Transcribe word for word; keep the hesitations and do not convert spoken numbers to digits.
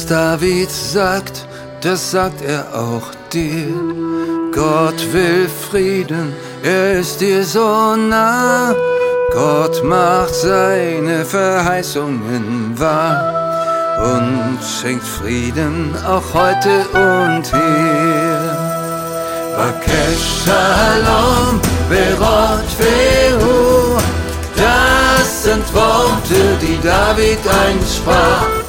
Was David sagt, das sagt er auch dir. Gott will Frieden, er ist dir so nah. Gott macht seine Verheißungen wahr und schenkt Frieden auch heute und hier. Bakesh Shalom, Berot Vehu, das sind Worte, die David einst sprach.